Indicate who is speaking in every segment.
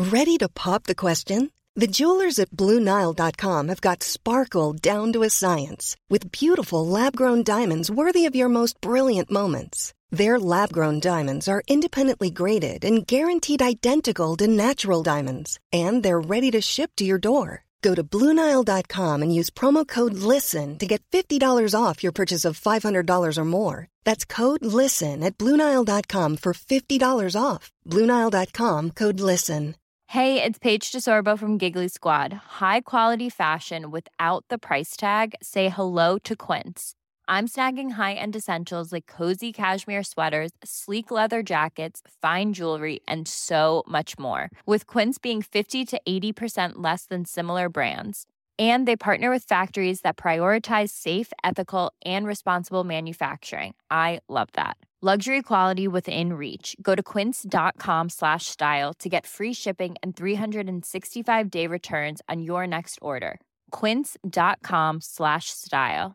Speaker 1: Ready to pop the question? The jewelers at BlueNile.com have got sparkle down to a science with beautiful lab-grown diamonds worthy of your most brilliant moments. Their lab-grown diamonds are independently graded and guaranteed identical to natural diamonds, and they're ready to ship to your door. Go to BlueNile.com and use promo code LISTEN to get $50 off your purchase of $500 or more. That's code LISTEN at BlueNile.com for $50 off. BlueNile.com, code LISTEN.
Speaker 2: Hey, it's Paige DeSorbo from Giggly Squad. High quality fashion without the price tag. Say hello to Quince. I'm snagging high-end essentials like cozy cashmere sweaters, sleek leather jackets, fine jewelry, and so much more. With Quince being 50 to 80% less than similar brands. And they partner with factories that prioritize safe, ethical, and responsible manufacturing. I love that. Luxury quality within reach. Go to quince.com/style to get free shipping and 365-day returns on your next order. Quince.com/style.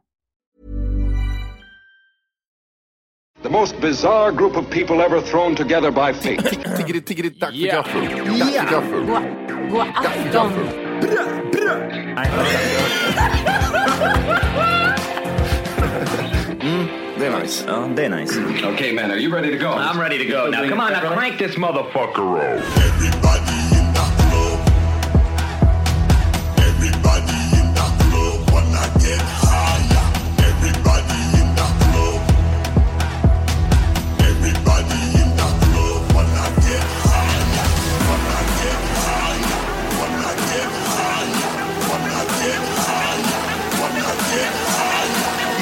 Speaker 3: The most bizarre group of people ever thrown together by fate.
Speaker 4: Tiggeri, dack för gaffel. Dack för gaffel.
Speaker 2: God afton.
Speaker 4: Det är nice.
Speaker 5: Ja, det är nice.
Speaker 3: Okay, man, are you ready to go?
Speaker 5: I'm ready to go. Now, come on, now crank this motherfucker up.
Speaker 6: Everybody in the club. Everybody in the club wanna get higher. Everybody in the club. Everybody in the club wanna get higher. Wanna get higher. Wanna get higher. Wanna get higher. Wanna get higher.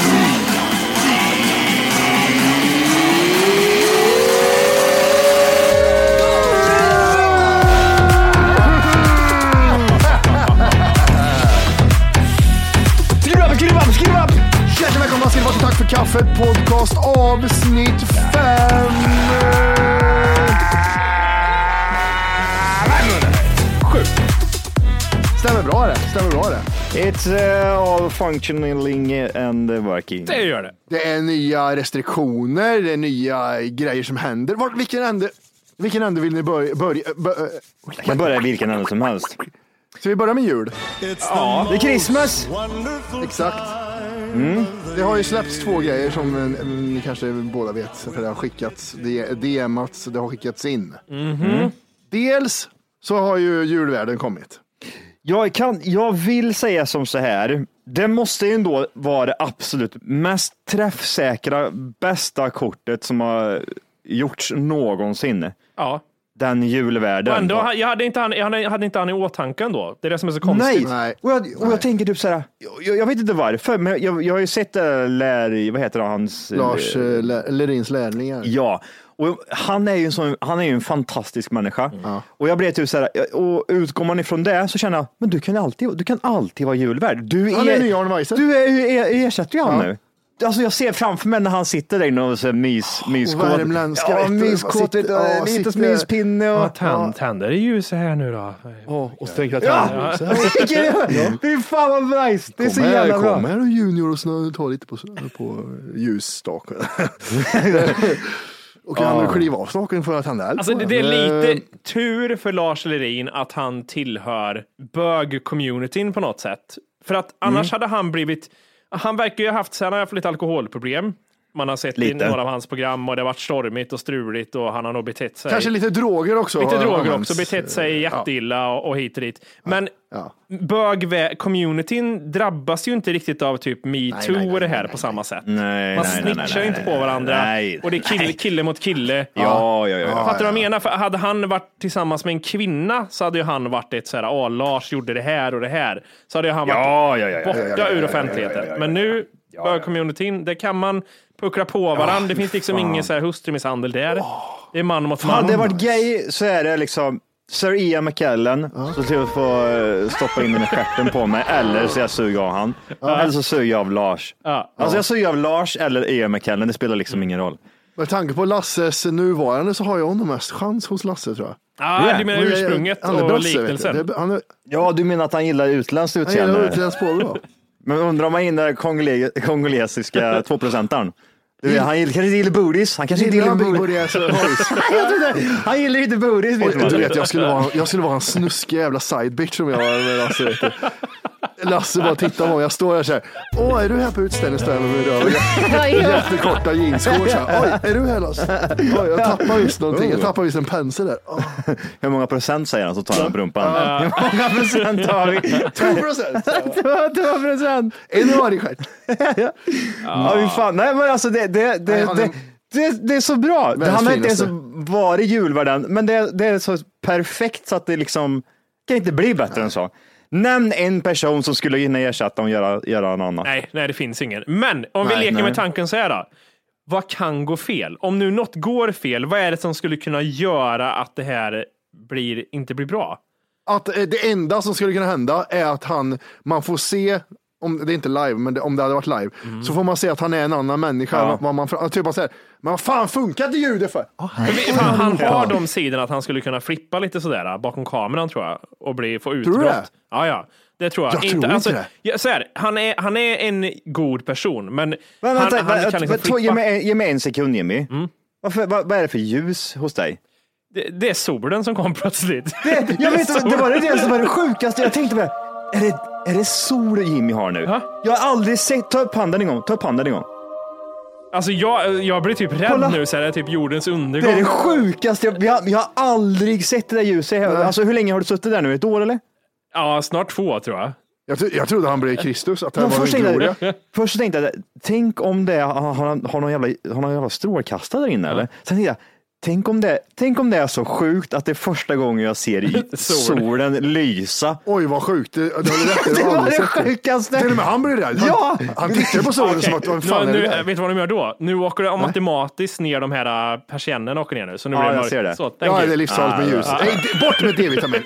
Speaker 4: Skriv upp! Hjärtligt välkomna till Vad tack för kaffet podcast avsnitt 5. 7. Stämmer bra det.
Speaker 5: It's all functioning and working.
Speaker 7: Det gör det.
Speaker 4: Det är nya restriktioner, det är nya grejer som händer. Vilken ände vill ni börja?
Speaker 5: Jag kan börja i vilken ände som helst.
Speaker 4: Så vi börjar med jul.
Speaker 5: Ja, det är Christmas.
Speaker 4: Exakt. Det har ju släppts 2 grejer som ni kanske båda vet, för det har skickats, DMats, det har skickats in. Dels så har ju julvärden kommit.
Speaker 5: Jag vill säga som så här. Det måste ju ändå vara det absolut mest träffsäkra, bästa kortet som har gjorts någonsin.
Speaker 7: Ja.
Speaker 5: Den julvärden.
Speaker 7: Men då, jag hade inte han i åtanke då. Det är det som är så konstigt.
Speaker 4: Nej.
Speaker 5: Och jag tänker typ så här. Jag vet inte varför, men jag har ju sett vad heter det, hans
Speaker 4: Lars Lerins lärlingar.
Speaker 5: Ja. Och han är ju en fantastisk människa. Och jag blev typ så här, och utgår man ifrån det så känner jag, men du kan alltid vara julvärd.
Speaker 4: Han är ny Arne Weise.
Speaker 5: Du ersätter ju han nu. Alltså jag ser framför mig när han sitter där inne och så myskåt.
Speaker 4: Värmländska.
Speaker 5: Ja, myskåt, lite myspinne och
Speaker 7: Tänder är ljus här nu då.
Speaker 4: Och så tänker jag att
Speaker 5: det är fan vad nice. Det är så jävla bra.
Speaker 4: Kommer här Junior och ta lite på ljusstaken. Och kan han kliva av staken för att tända eld?
Speaker 7: Alltså det är lite tur för Lars Lerin att han tillhör bög-communityn på något sätt. För att annars hade han blivit... Han verkar ju ha haft lite alkoholproblem. Man har sett i några av hans program och det har varit stormigt och struligt och han har nog betett sig.
Speaker 4: Kanske lite droger också.
Speaker 7: Betett sig jätteilla och hit och dit. Men bög-communityn drabbas ju inte riktigt av typ MeToo och det här på samma sätt. Man snitchar inte på varandra. Och det är kille mot kille.
Speaker 5: Ja.
Speaker 7: Fattar du vad jag menar? För hade han varit tillsammans med en kvinna så hade ju han varit ett såhär, Lars gjorde det här och det här. Så hade han varit borta ur offentligheten. Men nu, bög-communityn, det kan man puckla på varandra. Det finns liksom ingen så här hustrumisshandel där. Det är man mot man.
Speaker 5: Hade det varit gay så är det liksom Sir Ian McKellen så till att få stoppa in den i stjärten på mig, eller så jag suger av han, eller så suger jag av Lars. Alltså jag suger av Lars eller Ian McKellen, det spelar liksom ingen roll.
Speaker 4: Med tanke på Lasses nuvarande så har jag nog mest chans hos Lasse, tror jag.
Speaker 7: Du menar ursprunget och liknelsen.
Speaker 5: Ja, du menar att han gillar utländskt utseende.
Speaker 4: Han gillar utländskt påbrå.
Speaker 5: Men undrar om man gillar kongolesiska 2%-aren. Han kanske inte gillar booties. Han kanske inte gillar booties. Han gillar inte booties.
Speaker 4: Du vet, jag skulle vara en snuskig jävla side bitch som jag var med Lasse. Vet du. Lasse bara tittar på mig. Jag står där så här. Åh, är du här på utställningsstället med röv? Jättekorta jeansskor. Oj, är du här Lasse? Oj, jag tappar visst någonting. Jag tappar visst en pensel där.
Speaker 5: Hur många procent säger han så tar han brumpan? Hur många procent har vi? 2%. 2%. En har i stjärt. Ja, fan. Nej, men alltså det är så bra. Han har inte ens varit julvärden, men det är så perfekt så att det liksom kan inte bli bättre än så. Nämn en person som skulle kunna ersätta och göra något annat.
Speaker 7: Nej, det finns ingen. Men om vi leker med tanken så här då. Vad kan gå fel? Om nu något går fel, vad är det som skulle kunna göra att det här inte blir bra?
Speaker 4: Att det enda som skulle kunna hända är att man får se, om det är inte live, men om det hade varit live, så får man se att han är en annan människa. Typ bara säger, men vad fan funkar det ljudet för?
Speaker 7: Han har de sidorna att han skulle kunna flippa lite sådär bakom kameran tror jag och få utbrott.
Speaker 4: Tror du det?
Speaker 7: Ja. Det tror jag.
Speaker 4: Tror inte det.
Speaker 7: Så här, han är en god person, men
Speaker 5: han
Speaker 7: kan liksom flippa.
Speaker 5: Ge mig en sekund, Jimmy. Vad är det för ljus hos dig?
Speaker 7: Det är solen som kom plötsligt.
Speaker 5: Jag vet, det var det som var det sjukaste. Jag tänkte är det sol Jimmy har nu? Jag har aldrig sett. Ta upp handen en gång.
Speaker 7: Alltså jag blir typ rädd nu så här, det är typ jordens undergång.
Speaker 5: Det är det sjukaste. Jag har aldrig sett det där ljuset. Alltså hur länge har du suttit där nu? 1 år eller?
Speaker 7: Ja, snart 2 tror jag.
Speaker 4: Jag trodde han blev Kristus, att det var en gloria.
Speaker 5: Först tänkte jag, tänk om det har någon jävla strålkastare där inne eller? Sen tänkte jag, tänk om det är så sjukt att det är första gången jag ser solen lysa.
Speaker 4: Oj, vad sjukt. Det
Speaker 5: var det sjukaste.
Speaker 4: Till och med han blir rädd. Han tittar på solen som att vad fan är det där?
Speaker 7: Vet du vad de gör då? Nu åker de automatiskt ner de här persiennerna åker ner nu. Så nu blir
Speaker 5: jag ser det.
Speaker 7: Så,
Speaker 4: det är livsfarligt med ljus. Bort med D-vitamin.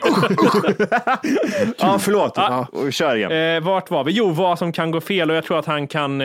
Speaker 5: Ja, förlåt. Kör igen.
Speaker 7: Vart var vi? Jo, vad som kan gå fel och jag tror att han kan...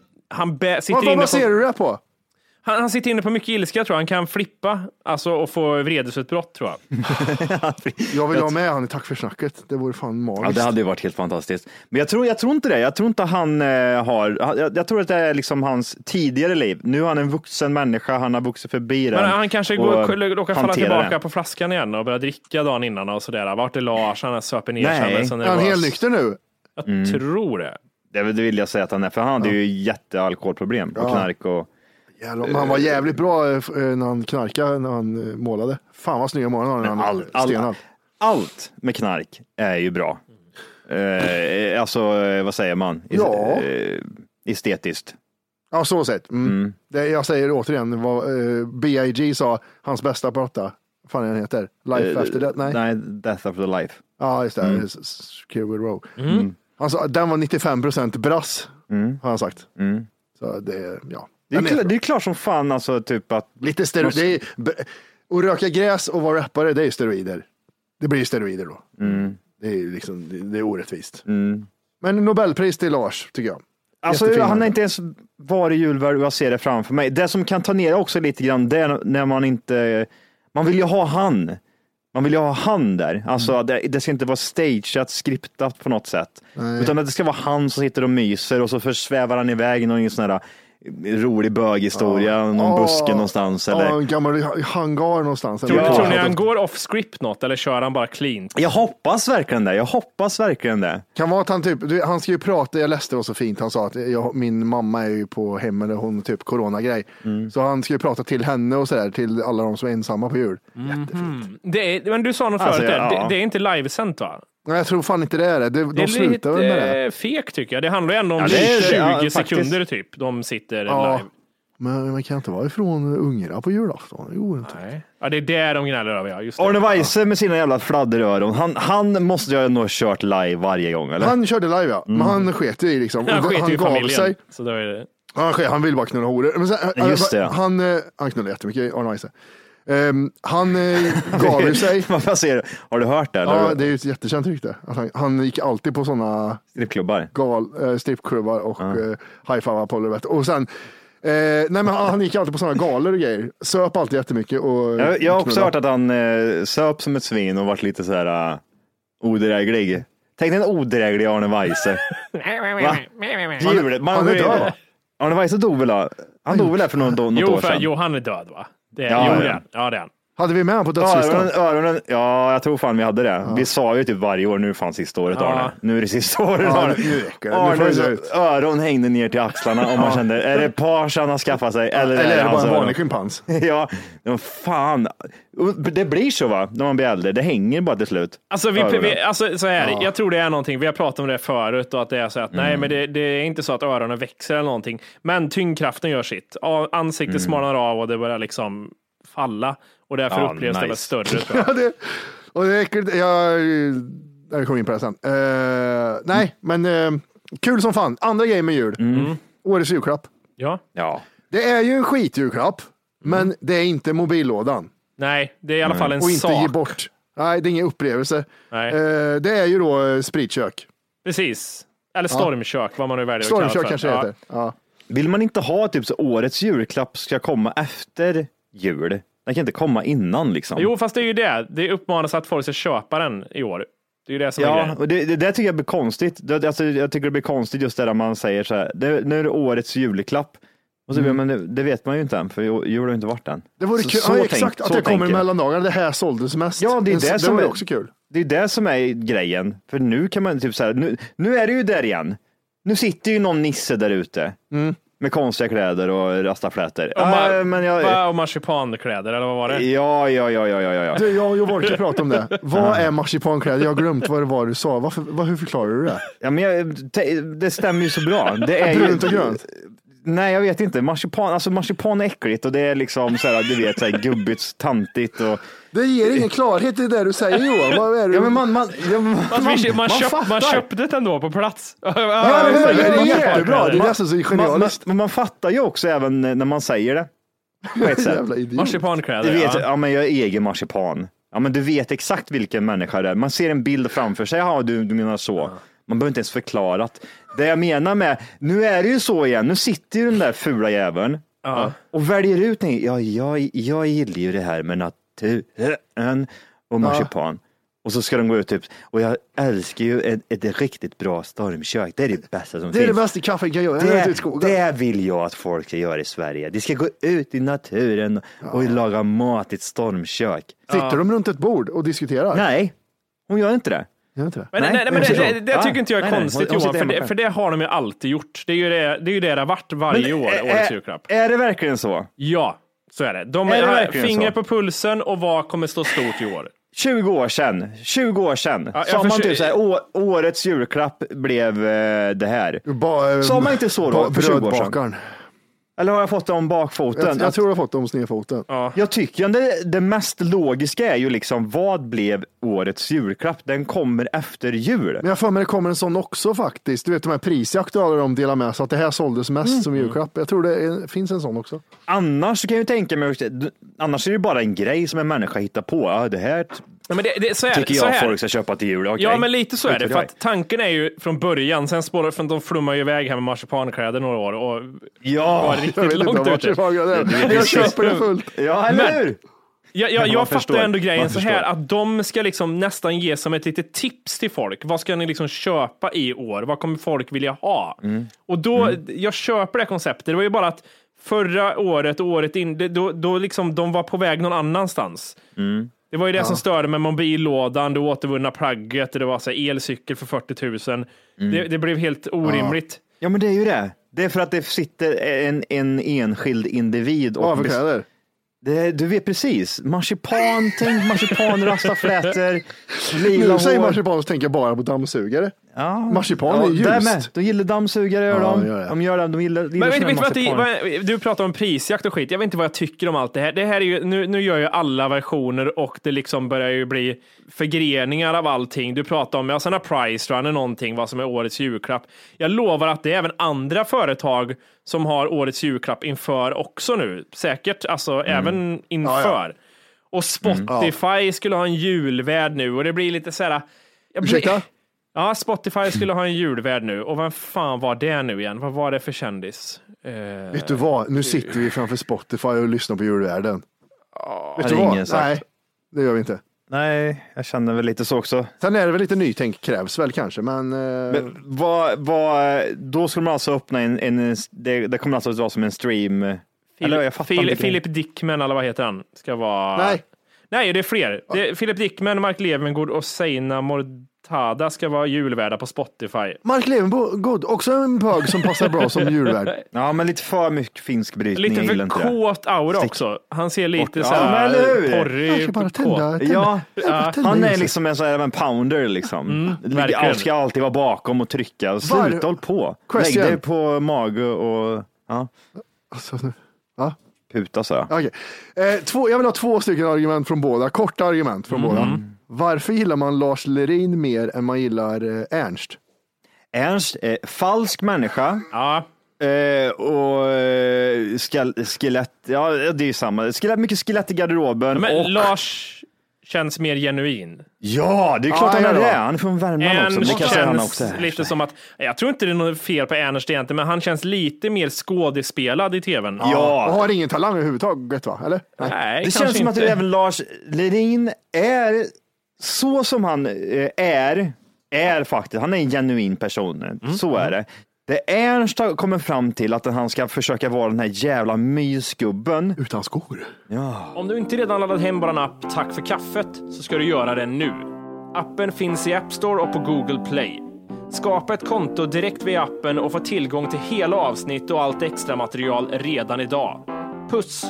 Speaker 4: Vad ser du det på?
Speaker 7: Han sitter inne på mycket ilska tror jag. Han kan flippa och få vredesutbrott tror jag.
Speaker 4: Jag vill ha med han i Tack för snacket. Det vore fan magiskt.
Speaker 5: Ja, det hade ju varit helt fantastiskt. Men jag tror inte det. Jag tror inte han har... Jag tror att det är liksom hans tidigare liv. Nu är han en vuxen människa. Han har vuxit förbi den.
Speaker 7: Men han kanske råkar falla tillbaka på flaskan igen och börja dricka dagen innan och sådär. Vart är Lars? Han har söper ner sig.
Speaker 4: Är han helt nykter nu?
Speaker 7: Jag tror det.
Speaker 5: Det vill jag säga att han är. För han hade ju jättealkoholproblem och knark och...
Speaker 4: Han var jävligt bra när han knarkade, när han målade. Fan vad snygga målen när han stenade.
Speaker 5: Allt med knark är ju bra. Alltså, vad säger man? Estetiskt.
Speaker 4: Ja, så sett. Jag säger återigen vad B.I.G. sa, hans bästa prata. Vad fan den heter? Life After Death? Nej,
Speaker 5: Death After Life.
Speaker 4: Ja, just det. Skid Row. Han sa, den var 95% brass, har han sagt. Så det, ja.
Speaker 5: Det är klart som fan alltså typ att...
Speaker 4: Lite steroider. Och röka gräs och vara rappare, det är steroider. Det blir steroider då. Det är liksom, det är orättvist. Men Nobelpris till Lars, tycker jag.
Speaker 5: Alltså han har inte ens varit julvärd och jag ser det framför mig. Det som kan ta ner också lite grann, det är när man inte... Man vill ju ha han. Man vill ju ha han där. Alltså det ska inte vara stageat, skriptat på något sätt. Nej. Utan att det ska vara han som sitter och myser och så försvävar han iväg någon sån här rolig böghistoria, någon buske någonstans eller
Speaker 4: en gammal hangar någonstans.
Speaker 7: Tror ni han går off script något eller kör han bara clean?
Speaker 5: Jag hoppas verkligen det.
Speaker 4: Kan vara att han typ, han ska ju prata, jag läste det så fint, han sa att min mamma är ju på hemmen och hon typ coronagrej. Så han ska ju prata till henne och sådär, till alla de som är ensamma på jul. Jättefint.
Speaker 7: Men du sa något förut där, det är inte livesänt va?
Speaker 4: Nej, jag tror fan inte det är det. De slutar med det.
Speaker 7: Det är fek tycker jag. Det handlar ju ändå om 20 sekunder typ. De sitter live.
Speaker 4: Men man kan inte vara ifrån ungarna på julafton. Det går inte.
Speaker 7: Nej. Ja, det är där de gnäller över. Ja. Just det.
Speaker 5: Arne Weise med sina jävla fladderöron. Han måste ju nog ha kört live varje gång, eller?
Speaker 4: Han körde live, ja. Men han sket ju liksom.
Speaker 7: Han gav familjen, sig. Så då är det...
Speaker 4: Han vill bara knulla horor. Men sen,
Speaker 5: just det.
Speaker 4: Han knullar jättemycket, Arne Weise. Han gav ju sig.
Speaker 5: Vad säger du? Har du hört det? Eller?
Speaker 4: Ja, det är ju ett jättekänt rykte. Han gick alltid på sådana strippklubbar och high-five på det. Och sen men han gick alltid på sådana galor och grejer. Söp alltid jättemycket. Och
Speaker 5: jag har också hört att han söp som ett svin och varit lite så här odräglig. Tänk en odräglig Arne Weise.
Speaker 4: Han är död.
Speaker 5: Arne Weise dog väl? Han dog väl där för något år sedan?
Speaker 7: Jo, han är död va? Det är han.
Speaker 4: Hade vi med honom på dödslistan?
Speaker 5: Öronen, ja, jag tror fan vi hade det. Ja. Vi sa ju typ varje år, nu fan sista året Arne. Nu är det sista året Arne. Öron hängde ner till axlarna och man kände, är det page han har skaffat sig? Eller
Speaker 4: är det bara en vanlig schimpans?
Speaker 5: Ja, fan. Det blir så va, när man blir äldre. Det hänger bara till slut.
Speaker 7: Alltså, så här, jag tror det är någonting, vi har pratat om det förut och att det är så att nej, men det är inte så att öronen växer eller någonting. Men tyngdkraften gör sitt. Ansiktet smalnar av och det börjar liksom falla. Och därför upplevs det större.
Speaker 4: Och det är äckligt. Jag kommer in på det sen. Nej, men kul som fan. Andra grejer med jul. Årets julklapp.
Speaker 7: Ja.
Speaker 4: Det är ju en skitjulklapp, men det är inte mobillådan.
Speaker 7: Nej, det är i alla fall en
Speaker 4: sak. Och
Speaker 7: sak.
Speaker 4: inte ge bort. Nej, det är ingen upplevelse. Det är ju då spritkök.
Speaker 7: Precis. Eller stormkök, vad man nu väljer att
Speaker 4: kalla
Speaker 7: för.
Speaker 4: Stormkök kanske heter. Ja.
Speaker 5: Vill man inte ha typ så årets julklapp ska komma efter jul? Den kan inte komma innan liksom.
Speaker 7: Jo, fast det är ju det. Det uppmanas att folk ska köpa den i år. Det är ju det som är grejen.
Speaker 5: Och det tycker jag blir konstigt. Alltså, jag tycker det blir konstigt just där man säger så här, nu är det årets julklapp. Och så, men det vet man ju inte än, för jul har ju inte varit än.
Speaker 4: Det vore kul, exakt, att det kommer i mellandagarna. Det här såldes mest.
Speaker 5: Ja, det är det som
Speaker 4: är
Speaker 5: är
Speaker 4: också kul.
Speaker 5: Det är det som är grejen. För nu kan man typ så här, nu är det ju där igen. Nu sitter ju någon nisse där ute. Med konstiga kläder och rastaflätor.
Speaker 7: Och marsipankläder, eller vad var det?
Speaker 5: Ja.
Speaker 4: Jag var inte prata om det. Vad är marsipankläder? Jag har glömt vad det var du sa. Hur förklarar du det?
Speaker 5: Ja, men det stämmer ju så bra. Det är
Speaker 4: brunt och grönt.
Speaker 5: Nej, jag vet inte. Marsipan är äckligt och det är liksom så här, du vet, så här gubbigt, tantigt och
Speaker 4: det ger ingen klarhet i det du säger, Johan. Vad är det?
Speaker 5: Ja, men
Speaker 7: man köpte det ändå på plats.
Speaker 4: Det är jättebra. Det är nästan så genialiskt.
Speaker 5: Men man fattar ju också även när man säger det. På ett sätt.
Speaker 7: Marsipankläder.
Speaker 5: Du vet, men jag är egen marsipan. Ja, men du vet exakt vilken människa det är. Man ser en bild framför sig. Ja, du menar så. Man behöver inte ens förklara att det jag menar med, nu är det ju så igen. Nu sitter ju den där fula jäveln och väljer ut en. Ja, jag gillar ju det här med naturen och marsipan. Och så ska de gå ut typ, och jag älskar ju ett riktigt bra stormkök. Det är det bästa som finns.
Speaker 4: Det är det bästa kaffet kan göra.
Speaker 5: Det vill jag att folk ska göra i Sverige. De ska gå ut i naturen och laga mat i ett stormkök.
Speaker 4: Sitter de runt ett bord och diskuterar?
Speaker 5: Nej, hon gör inte det.
Speaker 7: Men det tycker inte jag är konstigt, Johan, för det har de ju alltid gjort. Det är ju det har varit varje år, årets julklapp.
Speaker 5: Är det verkligen så?
Speaker 7: Ja, så är det. De har fingret på pulsen och vad kommer stå stort i år? 20 år sedan
Speaker 5: sa man typ såhär, årets julklapp blev det här. Sa man inte så då för 20 år sedan? Eller har jag fått det om bakfoten?
Speaker 4: Jag tror jag har fått det om snedfoten.
Speaker 5: Ja. Jag tycker det mest logiska är ju liksom, vad blev årets julklapp? Den kommer efter jul.
Speaker 4: Men jag får mig det kommer en sån också faktiskt. Du vet de här prisjakter de delar med så att det här såldes mest som julklapp. Jag tror det finns en sån också.
Speaker 5: Annars kan jag ju tänka mig, annars är det bara en grej som en människa hittar på. Ja, det här tycker jag folk ska köpa till jul. Okay.
Speaker 7: Ja, men lite så är det. För att tanken är ju från början, sen spårar för att de flummar ju iväg här med marsipankläder några år och var riktigt långt ute.
Speaker 4: Jag köper det fullt.
Speaker 5: Ja, eller hur?
Speaker 7: Jag fattar ändå grejen så här, att de ska liksom nästan ge som ett litet tips till folk. Vad ska ni liksom köpa i år? Vad kommer folk vilja ha? Och då, jag köper det konceptet. Det var ju bara att förra året och året in, då liksom de var på väg någon annanstans. Det var ju det som störde med mobillådan, det återvunna plagget, det var så här elcykel för 40 000. Det blev helt orimligt.
Speaker 5: Ja, men det är ju det. Det är för att det sitter en enskild individ och du vet precis. Marsipan, rastaflätor, lila
Speaker 4: hår. Nu säger marsipan så tänker jag bara på dammsugare.
Speaker 5: Ja.
Speaker 4: Marsipan är ljust.
Speaker 5: De gillar dammsugare, gör de gillar
Speaker 7: men du pratar om prisjakt och skit. Jag vet inte vad jag tycker om allt det här. Det här är ju, nu gör ju alla versioner och det liksom börjar ju bli förgreningar av allting. Du pratar om sådana price run eller någonting, vad som är årets julklapp. Jag lovar att det är även andra företag som har årets julklapp inför också nu. Säkert, alltså även inför. Och Spotify skulle ha en julvärd nu och det blir lite så här.
Speaker 4: Ursäkta?
Speaker 7: Ja, Spotify skulle ha en julvärd nu. Och vem fan var det nu igen? Vad var det för kändis?
Speaker 4: Vet du vad? Nu sitter vi framför Spotify och lyssnar på julvärden. Vet du vad? Nej, det gör vi inte.
Speaker 5: Nej, jag känner väl lite så också.
Speaker 4: Sen är det väl lite nytänk krävs väl kanske, men
Speaker 5: då skulle man alltså öppna det kommer alltså att vara som en stream.
Speaker 7: Philip Dickman, eller vad heter han? Ska vara... Nej, det är fler. Philip Dickman, Mark Levengood och Seina Mortada ska vara julvärdar på Spotify.
Speaker 4: Mark Levengood, också en bög som passar bra som julvärd.
Speaker 5: Ja, men lite för mycket finsk brytning.
Speaker 7: Lite för kåt aura också. Han ser lite så här porrig.
Speaker 5: Han är liksom en pounder liksom. Allt ska alltid vara bakom och trycka. Sluta håll på. Lägg dig på mage och puta så.
Speaker 4: Okay. Jag vill ha 2 stycken argument från båda. Korta argument från båda. Varför gillar man Lars Lerin mer än man gillar Ernst?
Speaker 5: Ernst är falsk människa.
Speaker 7: Ja.
Speaker 5: Och skelett. Ja, det är samma. Mycket skelett i garderoben.
Speaker 7: Men Lars känns mer genuin.
Speaker 5: Ja, det är klart han är det. Han är från Värmland också. Det kan
Speaker 7: känns
Speaker 5: också.
Speaker 7: Lite som att, jag tror inte det är något fel på Ernst egentligen, men han känns lite mer skådespelad i tvn.
Speaker 4: Ja. Och har ingen talang överhuvudtaget, va? Eller?
Speaker 7: Nej,
Speaker 5: det känns som att även Lars Lerin är så som han är faktiskt. Han är en genuin person. Så är det. Det Ernst kommer fram till att han ska försöka vara den här jävla mysgubben.
Speaker 4: Utan skor.
Speaker 5: Ja.
Speaker 7: Om du inte redan laddat hem bara en app Tack för kaffet, så ska du göra det nu. Appen finns i App Store och på Google Play. Skapa ett konto direkt via appen och få tillgång till hela avsnitt och allt extra material redan idag. Puss!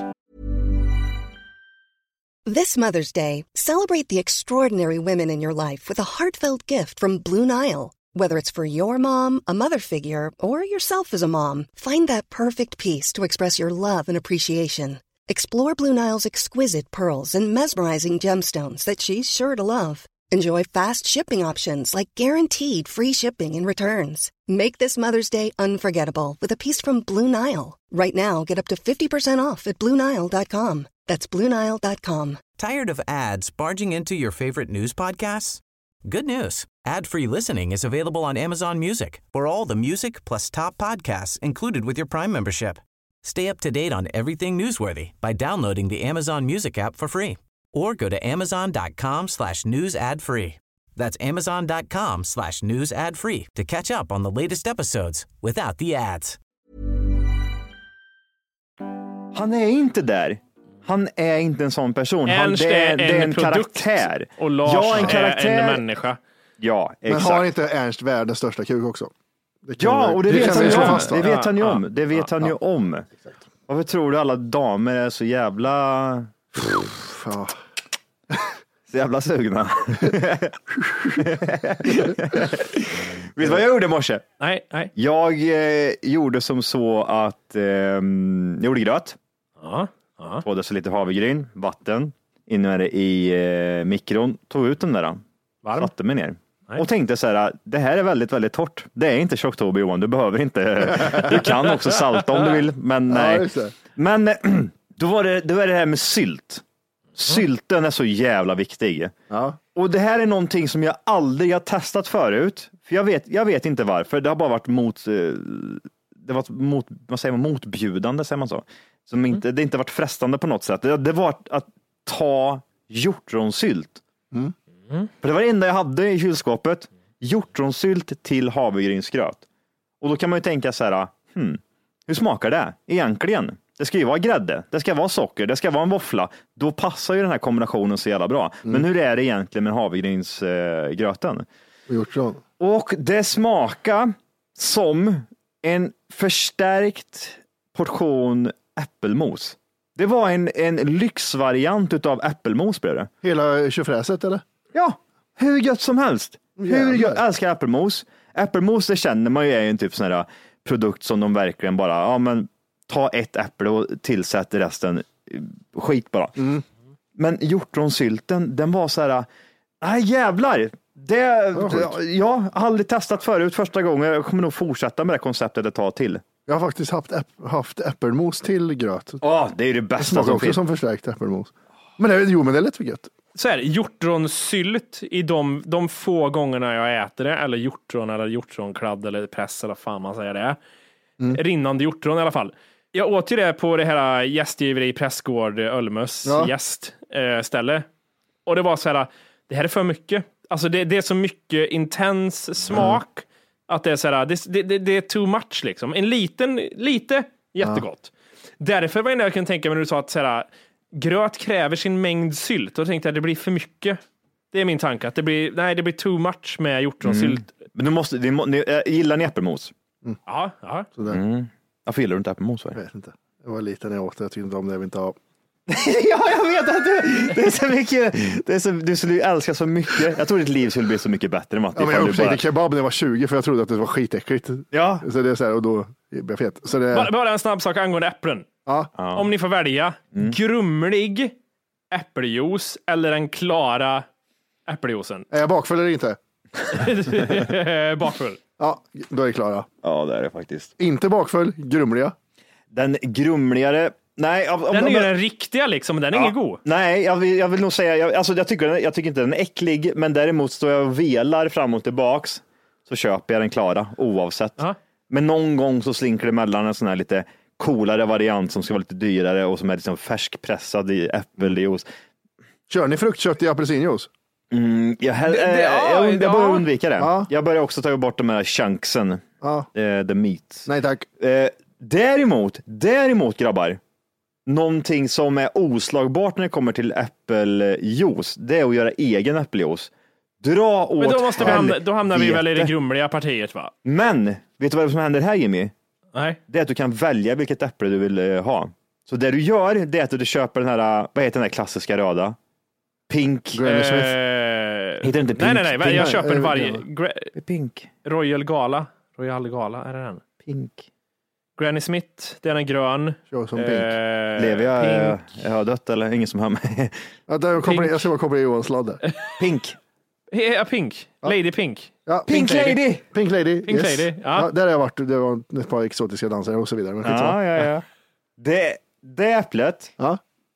Speaker 1: This Mother's Day, celebrate the extraordinary women in your life with a heartfelt gift from Blue Nile. Whether it's for your mom, a mother figure, or yourself as a mom, find that perfect piece to express your love and appreciation. Explore Blue Nile's exquisite pearls and mesmerizing gemstones that she's sure to love. Enjoy fast shipping options like guaranteed free shipping and returns. Make this Mother's Day unforgettable with a piece from Blue Nile. Right now, get up to 50% off at BlueNile.com. That's BlueNile.com.
Speaker 8: Tired of ads barging into your favorite news podcasts? Good news. Ad-free listening is available on Amazon Music for all the music plus top podcasts included with your Prime membership. Stay up to date on everything newsworthy by downloading the Amazon Music app for free or go to amazon.com/news ad free. That's amazon.com/news ad free to catch up on the latest episodes without the ads.
Speaker 5: Han är inte där. Han är inte en sån person.
Speaker 7: Ernst
Speaker 5: det är en karaktär.
Speaker 7: Och Lars är en människa.
Speaker 5: Ja, exakt.
Speaker 4: Men har inte Ernst världens största kuk också?
Speaker 5: Och det vet han ju om. Det vet han ju om.
Speaker 4: Exakt.
Speaker 5: Det vet han ju om. Varför tror du alla damer är så jävla... Så jävla sugna. Vet du vad jag gjorde i morse?
Speaker 7: Nej.
Speaker 5: Jag gjorde som så att jag gjorde gröt. Tvådde så lite havregryn, vatten. In med det i mikron. Tog ut den där. Satte mig ner. Och tänkte så här, det här är väldigt, väldigt torrt. Det är inte tjocktober, Johan. Du behöver inte. Du kan också salta om du vill. Men nej. Men då var det här med sylt. Sylten är så jävla viktig.
Speaker 4: Ja.
Speaker 5: Och det här är någonting som jag aldrig har testat förut. För jag vet inte varför. Det har bara varit motbjudande, säger man så. Det inte varit frestande på något sätt. Det var att ta hjortronsylt. För det var det enda jag hade i kylskåpet. Hjortronsylt till havregrynsgröt. Och då kan man ju tänka så här, hur smakar det egentligen? Det ska ju vara grädde, det ska vara socker, det ska vara en våffla. Då passar ju den här kombinationen så jävla bra. Men hur är det egentligen med havregrynsgröten? Och det smakar som en förstärkt portion äppelmos. Det var en lyxvariant utav äppelmos blev det.
Speaker 4: Hela tjofräset eller?
Speaker 5: Ja, hur gött som helst. Jag älskar äppelmos. Äppelmos, det känner man ju är en typ sån här produkt som de verkligen bara, ta ett äpple och tillsätt resten skit bara. Men hjortronsylten, den var så här, jävlar. Jag har aldrig testat förut, första gången. Jag kommer nog fortsätta med det konceptet ett tag till.
Speaker 4: Jag har faktiskt haft äppelmos till gröt.
Speaker 5: Det är det bästa som
Speaker 4: också finns. Som förstärkt äppelmos. Men det är lätt för gött.
Speaker 7: Så här, hjortronsylt i de få gångerna jag äter det, eller hjortron eller hjortronkladd eller press eller fan man säger det. Rinnande hjortron i alla fall. Jag åt ju det på det här gästgiveri Prästgård Ölmös gästställe. Och det var så här, det här är för mycket. Alltså det är så mycket intens smak att det är så här, det är too much liksom. En lite jättegott. Därför var jag kunde tänka mig när du sa att så här, gröt kräver sin mängd sylt. Och då tänkte jag att det blir för mycket. Det är min tanke, att det blir too much med hjortronsylt.
Speaker 5: Men gillar ni äppelmos?
Speaker 7: Ja.
Speaker 5: Varför gillar du inte äppelmos?
Speaker 4: Jag vet inte. Jag var liten när jag åt det. Jag tyckte inte om det. Jag vill inte ha.
Speaker 5: Ja, jag vet att det är så mycket. Du skulle ju älska så mycket. Jag tror ditt liv skulle bli så mycket bättre, Matti.
Speaker 4: Ja, men jag upptäckte kebab när jag var 20 för jag trodde att det var skitäckligt.
Speaker 5: Ja.
Speaker 4: Så det är så här, och då blev jag fet. Så det...
Speaker 7: Bara en snabb sak angående äpplen.
Speaker 4: Ja.
Speaker 7: Om ni får välja, grumlig äppeljuice eller den klara äppeljuicen.
Speaker 4: Är jag bakfull eller inte?
Speaker 7: Bakfull.
Speaker 4: Ja, då är det klara.
Speaker 5: Ja, det är det faktiskt.
Speaker 4: Inte bakfull, grumliga.
Speaker 5: Den grumligare. Nej,
Speaker 7: den är ju den riktiga liksom, men den är ingen god.
Speaker 5: Nej, jag vill nog säga, jag tycker inte den är äcklig, men däremot står jag och velar fram och tillbaks så köper jag den klara oavsett. Men någon gång så slinker det mellan en sån här lite coolare variant som ska vara lite dyrare och som är liksom färskpressad i äppeljuice. Kör
Speaker 4: ni fruktkött i apelsinjuice?
Speaker 5: Jag börjar undvika det. Ja. Jag börjar också ta bort de här chunksen. The meat.
Speaker 4: Nej tack.
Speaker 5: Däremot grabbar, någonting som är oslagbart när det kommer till äppeljuice, det är att göra egen äppeljuice. Dra åt.
Speaker 7: Men då hamnar vi väl i det grumliga partiet, va?
Speaker 5: Men, vet du vad som händer här, Jimmy?
Speaker 7: Nej.
Speaker 5: Det är att du kan välja vilket äpple du vill ha. Så det du gör, det är att du köper den här, vad heter den här klassiska röda? Pink.
Speaker 4: Granny Smith.
Speaker 5: Heter det inte Pink?
Speaker 7: Nej. Jag köper varje.
Speaker 5: Pink.
Speaker 7: Royal Gala, är det den?
Speaker 5: Pink.
Speaker 7: Granny Smith, den är grön.
Speaker 4: Som Pink.
Speaker 5: Lever jag har dött eller ingen som hör mig?
Speaker 4: Jag ser vad kommer i Johans sladd.
Speaker 5: Pink.
Speaker 7: Ja, Pink. Lady Pink.
Speaker 4: Ja,
Speaker 5: Pink Lady.
Speaker 4: Pink Lady.
Speaker 7: Pink
Speaker 4: yes.
Speaker 7: Lady. Ja.
Speaker 4: Där har jag varit. Det var ett par exotiska dansare och så vidare. Men
Speaker 5: ja. Det äpplet. Ja.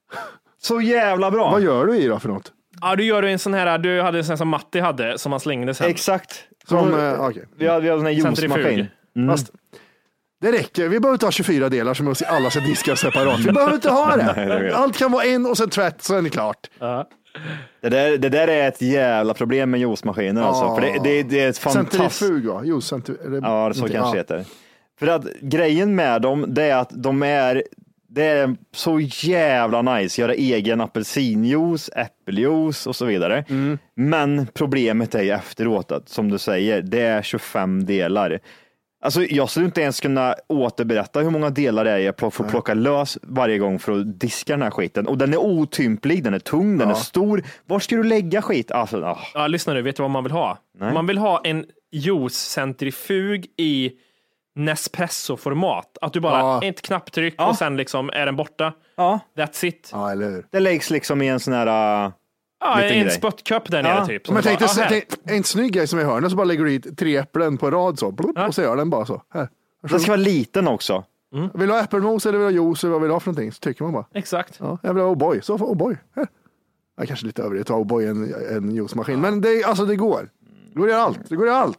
Speaker 5: Så jävla bra.
Speaker 4: Vad gör du i då för något?
Speaker 7: Ja, du gör en sån här, du hade en sån här som Matti hade som man slängde sen.
Speaker 5: Exakt.
Speaker 4: Okay.
Speaker 5: Vi hade en juicemaskin.
Speaker 4: Fast det räcker. Vi behöver inte ha 24 delar som alla ska diska separat. Vi behöver inte ha det. Nej, allt kan vara en och sen tvätt, så är det klart.
Speaker 5: Det där är ett jävla problem med juicemaskiner alltså. För det är ett fantastiskt.
Speaker 4: Centrifug, va?
Speaker 5: Ja, det så kanske heter. För att grejen med dem, det är att det är så jävla nice. Göra egen apelsinjuice, äppeljuice och så vidare. Men problemet är ju efteråt att, som du säger, det är 25 delar. Alltså jag skulle inte ens kunna återberätta hur många delar det är jag får plocka lös varje gång för att diska den här skiten. Och den är otymplig, den är tung, den är stor. Var ska du lägga skit? Alltså,
Speaker 7: Ja, lyssna nu, vet du vad man vill ha? Nej. Man vill ha en juicecentrifug i Nespresso-format. Att du bara ett knapptryck och sen liksom är den borta. Ja. That's it.
Speaker 4: Ja, eller hur?
Speaker 5: Det läggs liksom i en sån här...
Speaker 7: en spottcup där nere typ.
Speaker 4: Men jag tänkte, en snygg grej som är i hörnet så bara lägger du i 3 äpplen på rad så. Och så gör den bara så. Här.
Speaker 5: Den ska vara liten också.
Speaker 4: Vill du ha äppelmos eller vill du ha juice eller vad vill du ha för någonting? Så tycker man bara.
Speaker 7: Exakt.
Speaker 4: Ja, jag vill ha O'boy. Så får O'boy. Här. Jag kanske lite överdrivet att ta O'boy en juicemaskin. Men det går. Det går i allt.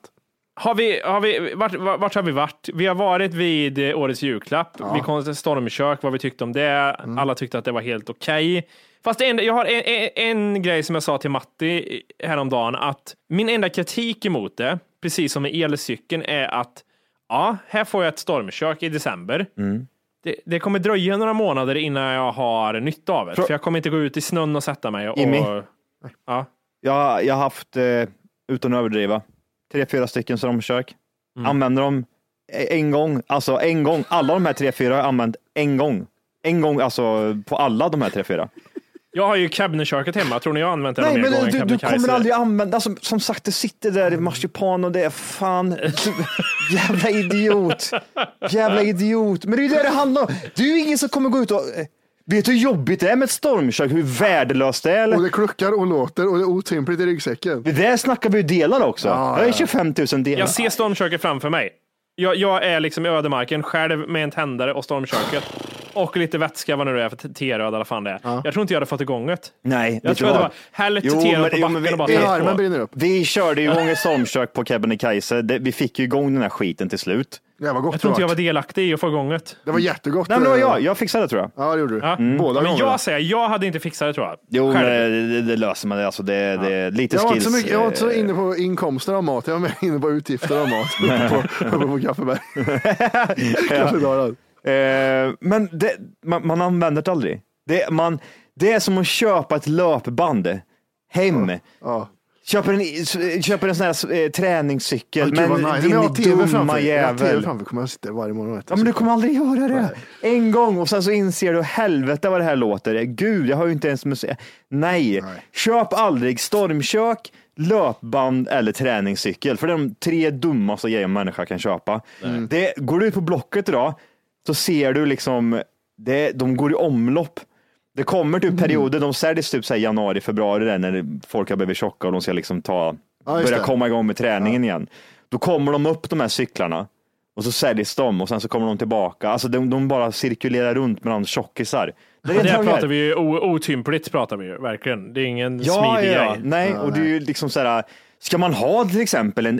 Speaker 4: Vart har vi varit? Vi har varit vid årets julklapp. Vi kom till stormkök, vad vi tyckte om det. Alla tyckte att det var helt okej. Fast jag har en grej som jag sa till Matti häromdagen, att min enda kritik emot det, precis som med elcykeln, är att här får jag ett stormkök i december. Det kommer dröja några månader innan jag har nytta av det. För jag kommer inte gå ut i snön och sätta mig.
Speaker 5: Jag har haft, utan att överdriva, 3-4 stycken stormkök. Använder dem en gång. Alltså en gång. Alla de här 3-4 har jag använt en gång. En gång, alltså på alla de här 3-4.
Speaker 7: Jag har ju cabinköket hemma. Tror ni jag har använt det?
Speaker 5: Nej, men du kommer aldrig använda. Alltså, som sagt, det sitter där i marsipan och det är fan. Jävla idiot. Men det är ju det handlar om. Det är ju ingen som kommer gå ut och... Vet du hur jobbigt det är med ett stormkök? Hur värdelöst det är? Eller?
Speaker 4: Och det kluckar och låter och det är otympligt i ryggsäcken.
Speaker 5: Det där snackar vi ju delar också. Det är 25 000 delar.
Speaker 7: Jag ser stormköket framför mig. Jag är liksom i ödemarken själv med en tändare och stormköket. Och lite vätska, vad nu det är för teröd eller fan det är. Jag tror inte jag hade fått igång det.
Speaker 5: Nej.
Speaker 7: Jag tror det var häll lite teröd på backen och bara
Speaker 4: armen brinner upp.
Speaker 5: Vi körde ju igång ett stormkök på Kebnekaise. Vi fick ju igång den här skiten till slut.
Speaker 4: Jävlar gott.
Speaker 7: Jag tror inte jag var delaktig i att få igång det.
Speaker 4: Det var jättegott.
Speaker 5: Nej, men det var jag fixade det tror jag.
Speaker 4: Ja, det gjorde du.
Speaker 7: Ja.
Speaker 4: Båda
Speaker 7: Men
Speaker 4: gångerna.
Speaker 7: jag hade inte fixat det tror jag.
Speaker 5: Jo, det löser man. Alltså, det är lite skills.
Speaker 4: Jag var inte så inne på inkomster av mat. Jag var mer inne på utgifter av mat. på Kaffeberg. Kaffedalar.
Speaker 5: Men man använder det aldrig. Det är som att köpa ett löpband hem.
Speaker 4: Ja.
Speaker 5: Köper en sån här träningscykel.
Speaker 4: Men
Speaker 5: din dumma jävel.
Speaker 4: TV framför kommer jag sitta varje morgon.
Speaker 5: Ja, men du kommer aldrig göra det. En gång och sen så inser du helvete vad det här låter. Gud, jag har ju inte ens musik. Nej. Köp aldrig stormkök, löpband eller träningscykel. För det är de 3 dummaste grejer en människa kan köpa. Går du ut på Blocket idag så ser du liksom de går i omlopp. Det kommer typ perioder, de säljs typ så januari, februari där, när folk har blivit tjocka och de ska liksom börja komma igång med träningen igen. Då kommer de upp de här cyklarna och så säljs de och sen så kommer de tillbaka. Alltså de bara cirkulerar runt mellan tjockisar.
Speaker 7: Det pratar vi ju otympligt pratar vi ju, verkligen. Det är ingen smidig grej.
Speaker 5: Nej, och det är ju liksom så här, ska man ha till exempel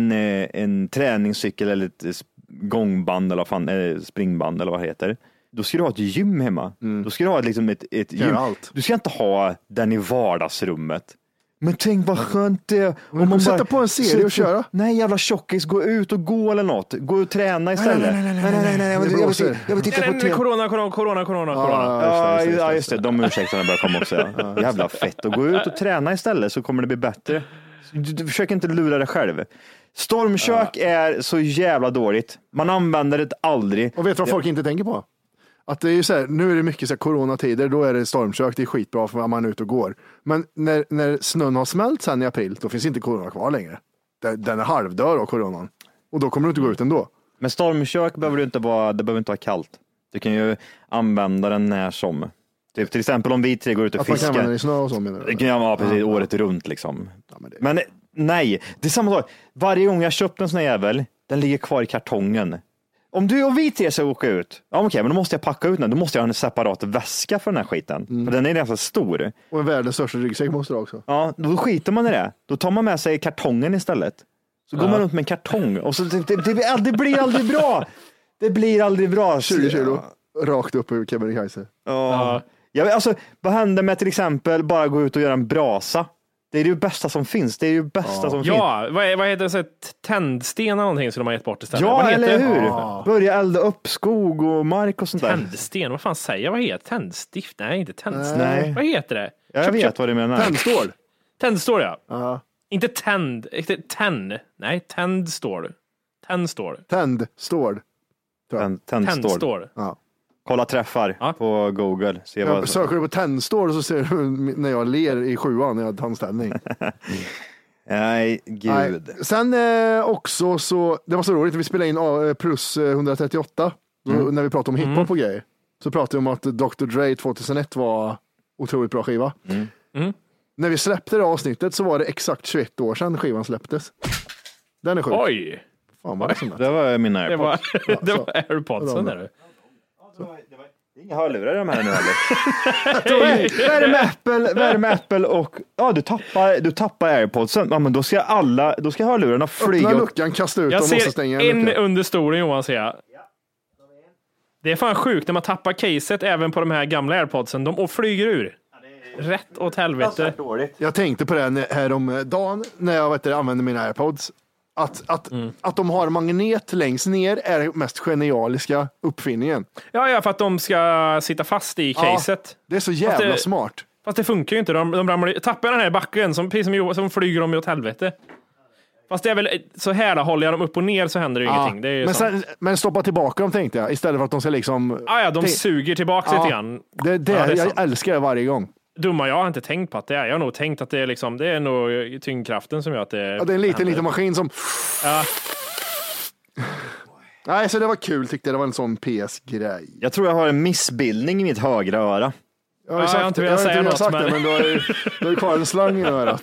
Speaker 5: en träningscykel eller ett gångband eller springband eller vad det heter. Då ska du ha ett gym hemma. Då ska du ha liksom ett gym. Du ska inte ha den i vardagsrummet. Men tänk vad skönt det är.
Speaker 4: Om man sätter på en serie och köra.
Speaker 5: Nej, jävla tjockis. Gå ut och gå eller något. Gå och träna istället. Nej. Jag vill titta på
Speaker 7: Corona.
Speaker 5: Ja, just det. De ursäkterna börjar komma också. Ja. Jävla fett. Och gå ut och träna istället så kommer det bli bättre. Du försöker inte lura dig själv. Stormkök är så jävla dåligt. Man använder det aldrig.
Speaker 4: Och vet du vad folk inte tänker på? Att det är ju så här, nu är det mycket så här coronatider, då är det stormkök, det är skitbra för man är ute och går. Men när snön har smält sen i april, då finns inte corona kvar längre. Den är halvdör av coronan. Och då kommer du inte gå ut ändå.
Speaker 5: Men stormkök behöver det behöver inte vara kallt. Du kan ju använda den när som. Typ, till exempel om vi 3 går ut och fiskar. Att man kan använda
Speaker 4: den i snö och så menar du?
Speaker 5: Det kan jag vara precis året runt liksom. Ja, men nej, det är samma sak. Varje gång jag köpt en sån här jävel, den ligger kvar i kartongen. Om du och vi 3 ska åka ut, okej, men då måste jag packa ut den. Då måste jag ha en separat väska för den här skiten. För den är ganska stor.
Speaker 4: Och en världens största ryggsäck måste du också.
Speaker 5: Ja, då skiter man i det. Då tar man med sig kartongen istället. Så går man runt med en kartong. Och så, det blir aldrig bra. Det blir aldrig bra.
Speaker 4: 20 kilo rakt upp ur Kebnekaise.
Speaker 5: Ja. Alltså, vad händer med till exempel bara gå ut och göra en brasa? Det är det bästa som finns. Det är ju bästa som finns.
Speaker 7: Ja, vad heter det? Så tändsten eller någonting som de har gett bort istället.
Speaker 5: Ja, eller hur? Börja elda upp skog och mark och sånt där.
Speaker 7: Tändsten, vad fan säger jag? Vad heter tändstift? Nej, inte tändsten.
Speaker 5: Nej.
Speaker 7: Vad heter det?
Speaker 5: Jag vet vad du menar.
Speaker 4: Tändstål.
Speaker 7: Tändstål, ja. Inte tänd. Nej, tändstål. Tändstål.
Speaker 4: Tändstål.
Speaker 5: Tändstål.
Speaker 4: Ja.
Speaker 5: Kolla träffar på Google.
Speaker 4: Söker du på tändstål och så ser du när jag ler i 7an när jag har tandställning.
Speaker 5: Nej, gud. Nej.
Speaker 4: Sen också så, det var så roligt, vi spelade in plus 138 när vi pratade om hiphop och grejer. Så pratade vi om att Dr. Dre 2001 var otroligt bra skiva. När vi släppte det avsnittet så var det exakt 21 år sedan skivan släpptes. Den är sjuk.
Speaker 7: Oj!
Speaker 4: Fan, var det sånt
Speaker 5: där? Det var mina AirPods.
Speaker 7: Det var AirPodsen där.
Speaker 5: Det är inga hörlurar i de här nu heller. Värme Apple och du tappar AirPodsen. Ja, men då ska hörlurarna flyga.
Speaker 4: Öppna luckan, kasta ut dem och så stänga
Speaker 7: en under stolen, Johan, ser jag. Det är fan sjukt när man tappar caset även på de här gamla AirPodsen. De flyger ur. Rätt åt helvete.
Speaker 4: Jag tänkte på det här om dagen när jag använde mina AirPods. Att de har magnet längst ner är den mest genialiska uppfinningen.
Speaker 7: Ja, för att de ska sitta fast i caset.
Speaker 4: Ja, det är så jävla smart.
Speaker 7: Fast det funkar ju inte. De ramlar, tappar den här backen som flyger de åt helvete. Fast det är väl så här, håller jag dem upp och ner så händer det ju ingenting. Det är ju
Speaker 4: men stoppa tillbaka dem, tänkte jag. Istället för att de ska liksom...
Speaker 7: de suger tillbaka lite grann.
Speaker 4: Jag älskar det varje gång.
Speaker 7: Dumma, jag har inte tänkt på att det är. Jag har nog tänkt att det är liksom, det är nog tyngdkraften som gör att det är...
Speaker 4: Ja, det är en liten maskin som... Ja. Nej, så det var kul, tyckte jag. Det var en sån PS-grej.
Speaker 5: Jag tror jag har en missbildning i mitt högra öra.
Speaker 7: Jag har inte velat säga något,
Speaker 4: men då är kvar en slang i örat.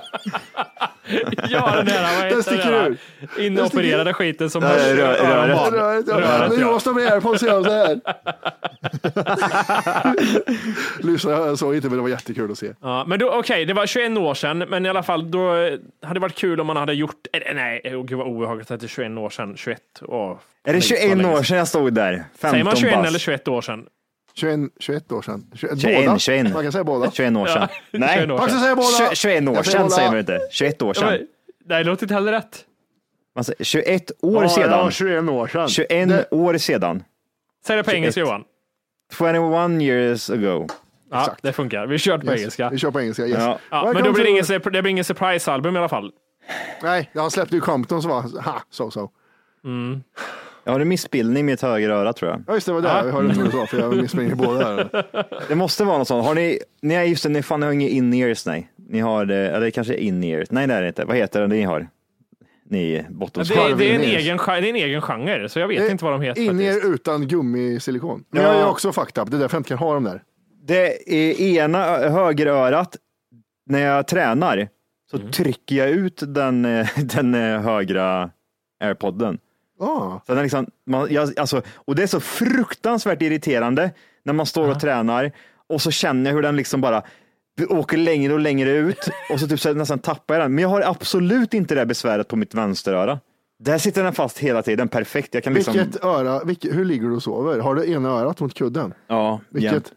Speaker 7: Ja, den här,
Speaker 4: den sticker ur.
Speaker 7: Inopererade skiten som
Speaker 4: röret. Men jag står med AirPods och gör så här. Lyssna så inte, men det var jättekul att se.
Speaker 7: Ja, men då, okej, det var 21 år sedan, men i alla fall då hade det varit kul om man hade gjort, nej, gud vad obehagligt att det är 21 år sedan, 21.
Speaker 5: Är det 21 år sedan jag stod där? 15
Speaker 7: Säger man 21
Speaker 5: pass.
Speaker 7: eller 21 år sedan?
Speaker 4: 21 år sedan.
Speaker 5: 21.
Speaker 4: Man kan säga båda.
Speaker 5: 21 år sedan.
Speaker 7: Ja,
Speaker 5: Nej,
Speaker 7: 21 år sedan.
Speaker 4: Man kan säga båda.
Speaker 5: 21 år
Speaker 4: Jag säger
Speaker 5: sedan
Speaker 4: båda.
Speaker 5: säger man inte. 21 år sedan.
Speaker 7: Nej, det låter inte heller rätt.
Speaker 5: Man säger 21 år sedan.
Speaker 4: Ja, 21 år sedan.
Speaker 5: 21 år sedan.
Speaker 7: Säg det på
Speaker 5: 21.
Speaker 7: engelska, Johan.
Speaker 5: 21 years ago.
Speaker 7: Ja,
Speaker 4: Exakt.
Speaker 7: det funkar. Vi kör på engelska.
Speaker 4: Vi kör på engelska, yes.
Speaker 5: Ja.
Speaker 7: Ja, men då blir det ingen surprise-album i alla fall.
Speaker 4: Nej, han släppte ju Compton så var så.
Speaker 5: Jag har en missbildning med ett höger öra tror jag.
Speaker 4: Ja, just det, var det. Jag hörde inte vad du sa, för jag missminner båda här.
Speaker 5: Det måste vara något sånt. Har ni, nej just det, ni fan har inga in-ears, nej. Ni har det, eller kanske in-ears. Nej, det är det inte. Vad heter det ni har? Ni bottom
Speaker 7: Det är en egen genre, så jag vet inte vad de heter.
Speaker 4: In-ear utan gummisilikon. Men jag är också fucked up, det är därför jag inte kan ha dem där.
Speaker 5: Det är ena högerörat, när jag tränar, så trycker jag ut den högra AirPodden. Så den liksom, och det är så fruktansvärt irriterande när man står och tränar och så känner jag hur den liksom bara åker längre och längre ut och så typ så nästan tappar jag den. Men jag har absolut inte det besväret på mitt vänsteröra. Där sitter den fast hela tiden, perfekt. Jag kan liksom...
Speaker 4: Vilket öra, hur ligger du och sover? Har du ena örat mot kudden?
Speaker 5: Ja,
Speaker 4: vilket?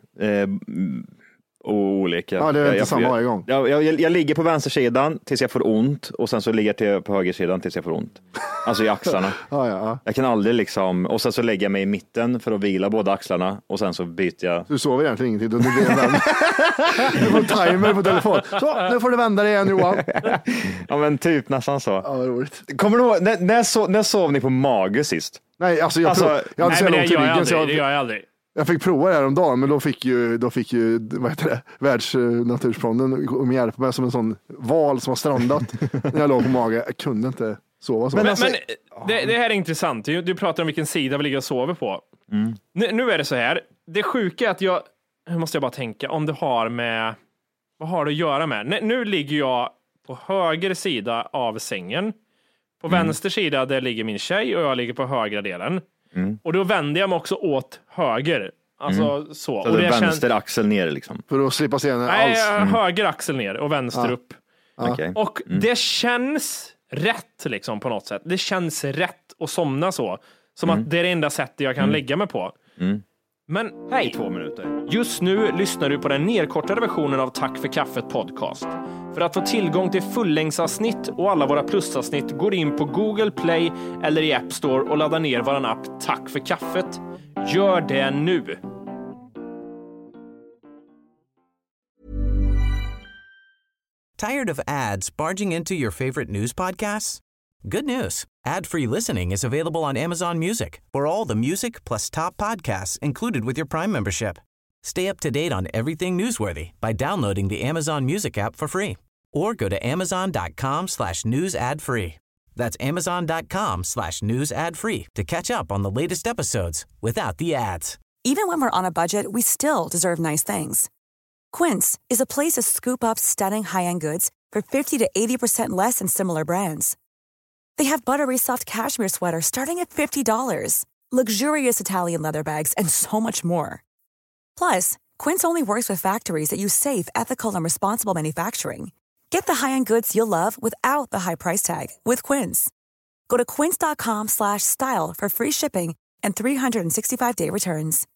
Speaker 5: Olika.
Speaker 4: Ja, det är inte samma varje gång.
Speaker 5: Jag ligger på vänstersidan tills jag får ont och sen så ligger jag på högersidan tills jag får ont. Alltså i axlarna.
Speaker 4: Ja.
Speaker 5: Jag kan aldrig liksom, och sen så lägger jag mig i mitten för att vila båda axlarna och sen så byter jag.
Speaker 4: Du sover egentligen ingenting. Du får timer på telefon. Så, nu får du vända dig igen Johan.
Speaker 5: Ja men typ nästan så.
Speaker 4: Ja, vad roligt.
Speaker 5: Kommer du ihåg, när sov ni på mage sist?
Speaker 4: Nej, alltså jag hade så långt till ryggen så
Speaker 7: det gör jag aldrig.
Speaker 4: Jag fick prova det här om dagen, men då fick ju vad heter det, Världsnaturfonden om hjälp med som en sån val som har strandat när jag låg på mage. Jag kunde inte sova så.
Speaker 7: Men det här är intressant. Du pratar om vilken sida vi ligger och sover på. Nu är det så här. Det sjuka är att nu måste jag bara tänka om det har med, vad har det att göra med? Nu ligger jag på höger sida av sängen. På vänster sida där ligger min tjej och jag ligger på högra delen. Och då vänder jag mig också åt höger. Alltså så.
Speaker 5: Så
Speaker 7: och
Speaker 5: det är vänster axel ner liksom?
Speaker 4: För att slippa se henne
Speaker 7: nej,
Speaker 4: alls.
Speaker 7: höger axel ner och vänster upp.
Speaker 5: Okay.
Speaker 7: Och det känns rätt liksom på något sätt. Det känns rätt att somna så. Som att det är det enda sättet jag kan lägga mig på. Men hej!
Speaker 5: 2 minuter.
Speaker 7: Just nu lyssnar du på den nedkortade versionen av Tack för kaffet podcast. För att få tillgång till fullängdsavsnitt och alla våra plusavsnitt går in på Google Play eller i App Store och laddar ner våran app Tack för kaffet. Gör det nu!
Speaker 8: Tired of ads barging into your favorite news podcasts? Good news. Ad-free listening is available on Amazon Music for all the music plus top podcasts included with your Prime membership. Stay up to date on everything newsworthy by downloading the Amazon Music app for free or go to amazon.com/news ad free. That's amazon.com/news ad free to catch up on the latest episodes without the ads.
Speaker 9: Even when we're on a budget, we still deserve nice things. Quince is a place to scoop up stunning high-end goods for 50 to 80% less than similar brands. They have buttery soft cashmere sweaters starting at $50, luxurious Italian leather bags, and so much more. Plus, Quince only works with factories that use safe, ethical, and responsible manufacturing. Get the high-end goods you'll love without the high price tag with Quince. Go to quince.com/style for free shipping and 365-day returns.